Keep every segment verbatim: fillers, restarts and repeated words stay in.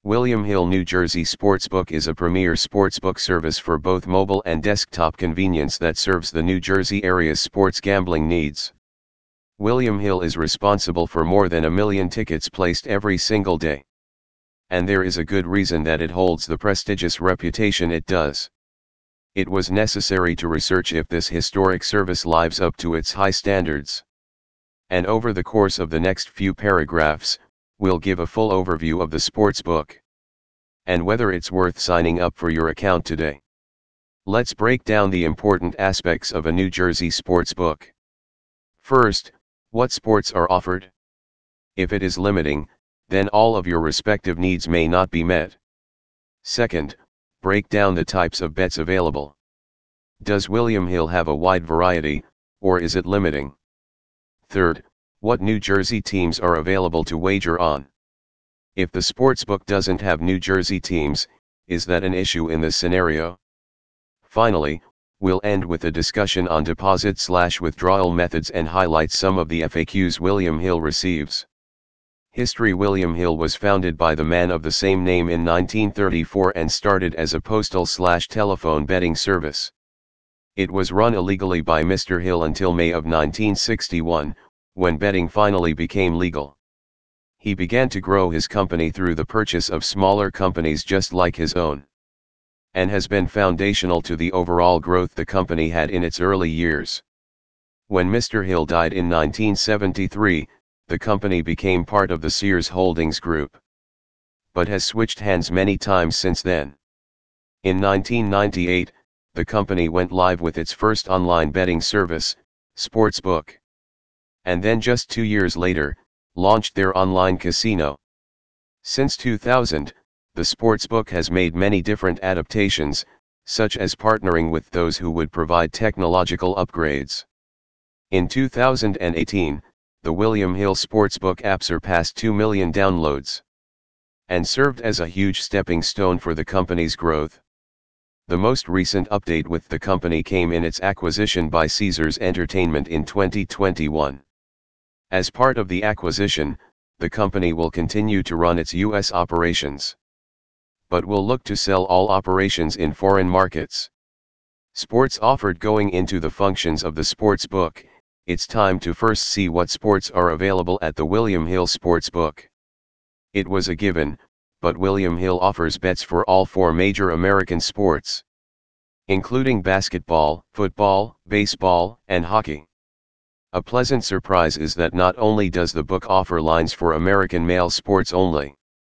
William Hill New Jersey Sportsbook is a premier sportsbook service for both mobile and desktop convenience that serves the New Jersey area's sports gambling needs. William Hill is responsible for more than a million tickets placed every single day. And there is a good reason that it holds the prestigious reputation it does. It was necessary to research if this historic service lives up to its high standards. And over the course of the next few paragraphs, we'll give a full overview of the sportsbook and whether it's worth signing up for your account today. Let's break down the important aspects of a New Jersey sportsbook. First, what sports are offered? If it is limiting, then all of your respective needs may not be met. Second, break down the types of bets available. Does William Hill have a wide variety, or is it limiting? Third, what New Jersey teams are available to wager on? If the sportsbook doesn't have New Jersey teams, is that an issue in this scenario? Finally, we'll end with a discussion on deposit slash withdrawal methods and highlight some of the F A Qs William Hill receives. History: William Hill was founded by the man of the same name in nineteen thirty-four and started as a postal slash telephone betting service. It was run illegally by Mister Hill until May of nineteen sixty-one, when betting finally became legal. He began to grow his company through the purchase of smaller companies just like his own, and has been foundational to the overall growth the company had in its early years. When Mister Hill died in nineteen seventy-three, the company became part of the Sears Holdings Group, but has switched hands many times since then. In nineteen ninety-eight, the company went live with its first online betting service, Sportsbook. And then just two years later, launched their online casino. Since two thousand, the sportsbook has made many different adaptations, such as partnering with those who would provide technological upgrades. In two thousand eighteen, the William Hill Sportsbook app surpassed two million downloads, and served as a huge stepping stone for the company's growth. The most recent update with the company came in its acquisition by Caesars Entertainment in twenty twenty-one. As part of the acquisition, the company will continue to run its U S operations, but will look to sell all operations in foreign markets. Sports offered: going into the functions of the sportsbook, it's time to first see what sports are available at the William Hill Sportsbook. It was a given, but William Hill offers bets for all four major American sports, including basketball, football, baseball, and hockey. A pleasant surprise is that not only does the book offer lines for American male sports only.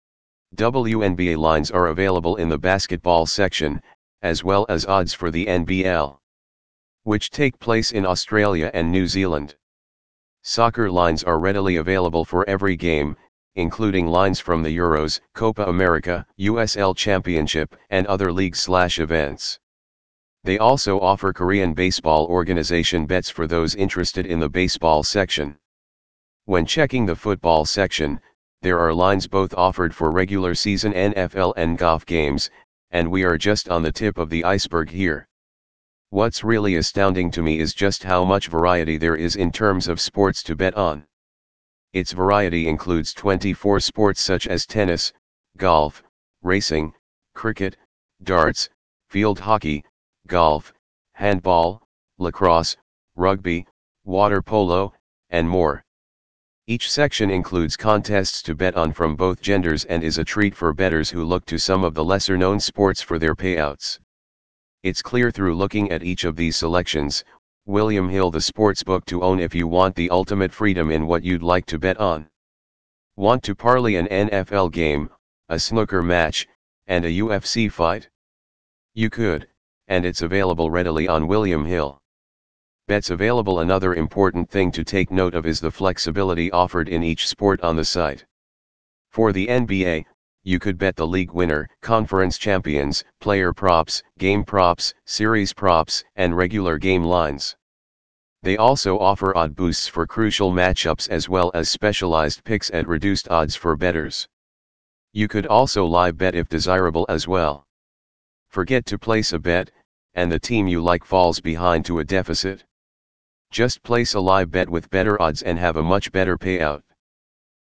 W N B A lines are available in the basketball section, as well as odds for the N B L, which take place in Australia and New Zealand. Soccer lines are readily available for every game, including lines from the Euros, Copa America, U S L Championship, and other leagues/events. They also offer Korean baseball organization bets for those interested in the baseball section. When checking the football section, there are lines both offered for regular season N F L and golf games, and we are just on the tip of the iceberg here. What's really astounding to me is just how much variety there is in terms of sports to bet on. Its variety includes twenty-four sports such as tennis, golf, racing, cricket, darts, field hockey, golf, handball, lacrosse, rugby, water polo, and more. Each section includes contests to bet on from both genders and is a treat for bettors who look to some of the lesser-known sports for their payouts. It's clear through looking at each of these selections, William Hill the sportsbook to own if you want the ultimate freedom in what you'd like to bet on. Want to parlay an N F L game, a snooker match, and a U F C fight? You could, and it's available readily on William Hill. Bets available. Another important thing to take note of is the flexibility offered in each sport on the site. For the N B A, you could bet the league winner, conference champions, player props, game props, series props, and regular game lines. They also offer odd boosts for crucial matchups as well as specialized picks at reduced odds for bettors. You could also live bet if desirable as well. Forget to place a bet, and the team you like falls behind to a deficit. Just place a live bet with better odds and have a much better payout.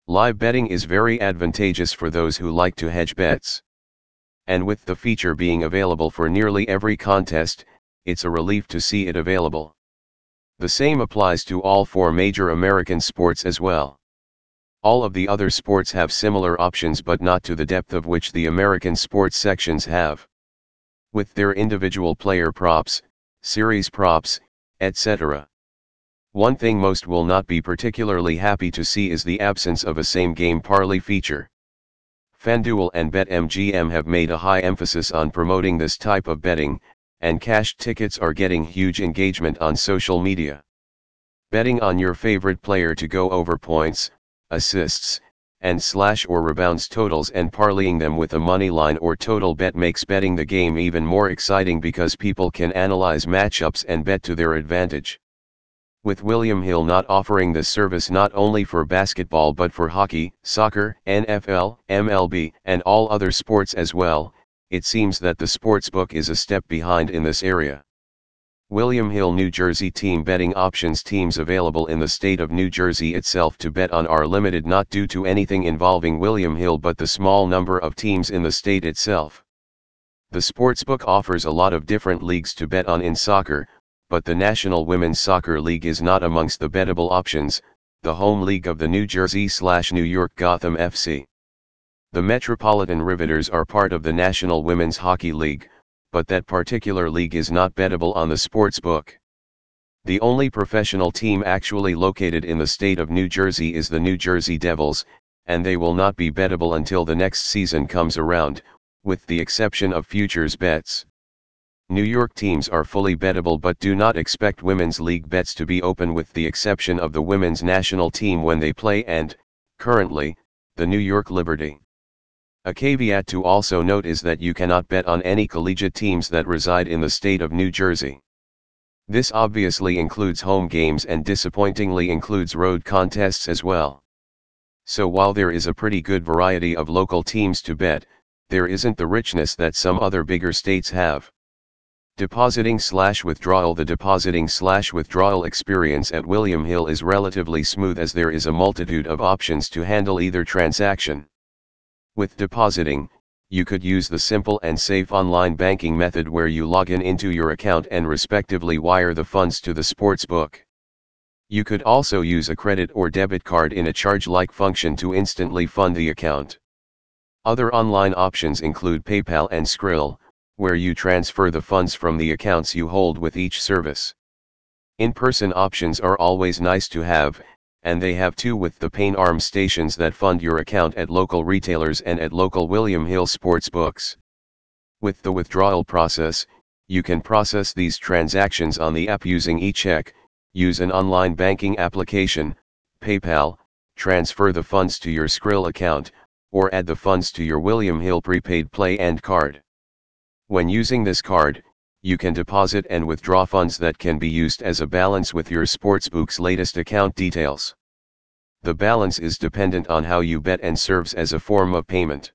Live betting is very advantageous for those who like to hedge bets. And with the feature being available for nearly every contest, it's a relief to see it available. The same applies to all four major American sports as well. All of the other sports have similar options, but not to the depth of which the American sports sections have. With their individual player props, series props, et cetera. One thing most will not be particularly happy to see is the absence of a same-game parlay feature. FanDuel and BetMGM have made a high emphasis on promoting this type of betting, and cashed tickets are getting huge engagement on social media. Betting on your favorite player to go over points, assists, and slash or rebounds totals and parlaying them with a money line or total bet makes betting the game even more exciting because people can analyze matchups and bet to their advantage. With William Hill not offering this service not only for basketball but for hockey, soccer, N F L, M L B, and all other sports as well, it seems that the sportsbook is a step behind in this area. William Hill New Jersey team betting options. Teams available in the state of New Jersey itself to bet on are limited, not due to anything involving William Hill but the small number of teams in the state itself. The sportsbook offers a lot of different leagues to bet on in soccer, but the National Women's Soccer League is not amongst the bettable options, the home league of the New Jersey/New York Gotham F C. The Metropolitan Riveters are part of the National Women's Hockey League, but that particular league is not bettable on the sportsbook. The only professional team actually located in the state of New Jersey is the New Jersey Devils, and they will not be bettable until the next season comes around, with the exception of futures bets. New York teams are fully bettable but do not expect women's league bets to be open with the exception of the women's national team when they play and, currently, the New York Liberty. A caveat to also note is that you cannot bet on any collegiate teams that reside in the state of New Jersey. This obviously includes home games and disappointingly includes road contests as well. So while there is a pretty good variety of local teams to bet, there isn't the richness that some other bigger states have. Depositing slash withdrawal. The depositing slash withdrawal experience at William Hill is relatively smooth as there is a multitude of options to handle either transaction. With depositing, you could use the simple and safe online banking method where you log in into your account and respectively wire the funds to the sportsbook. You could also use a credit or debit card in a charge-like function to instantly fund the account. Other online options include PayPal and Skrill, where you transfer the funds from the accounts you hold with each service. In-person options are always nice to have, and they have too with the Paine Arm stations that fund your account at local retailers and at local William Hill sportsbooks. With the withdrawal process, you can process these transactions on the app using eCheck, use an online banking application, PayPal, transfer the funds to your Skrill account, or add the funds to your William Hill prepaid Play and card. When using this card, you can deposit and withdraw funds that can be used as a balance with your sportsbook's latest account details. The balance is dependent on how you bet and serves as a form of payment.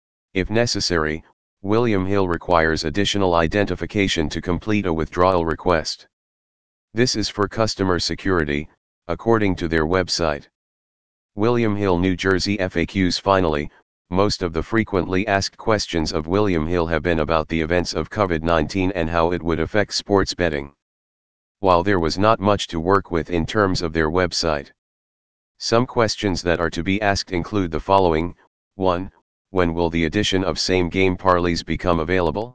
If necessary, William Hill requires additional identification to complete a withdrawal request. This is for customer security, according to their website. William Hill, New Jersey F A Qs. Finally, most of the frequently asked questions of William Hill have been about the events of COVID nineteen and how it would affect sports betting. While there was not much to work with in terms of their website. Some questions that are to be asked include the following: one. When will the addition of same-game parlays become available?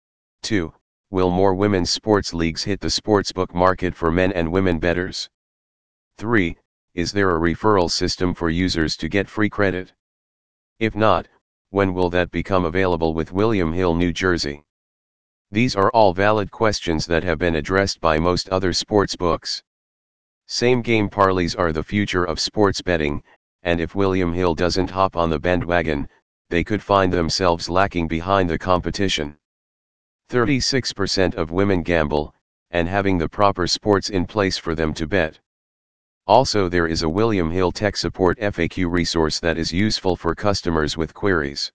two. Will more women's sports leagues hit the sportsbook market for men and women bettors? three. Is there a referral system for users to get free credit? If not, when will that become available with William Hill, New Jersey? These are all valid questions that have been addressed by most other sports books. Same-game parlays are the future of sports betting, and if William Hill doesn't hop on the bandwagon, they could find themselves lacking behind the competition. thirty-six percent of women gamble, and having the proper sports in place for them to bet. Also, there is a William Hill Tech Support F A Q resource that is useful for customers with queries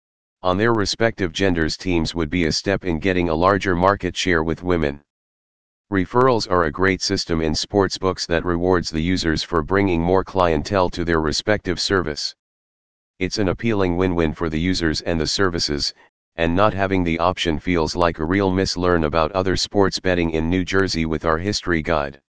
on their respective genders. Teams would be a step in getting a larger market share with women. Referrals are a great system in sportsbooks that rewards the users for bringing more clientele to their respective service. It's an appealing win-win for the users and the services, and not having the option feels like a real miss. Learn about other sports betting in New Jersey with our history guide.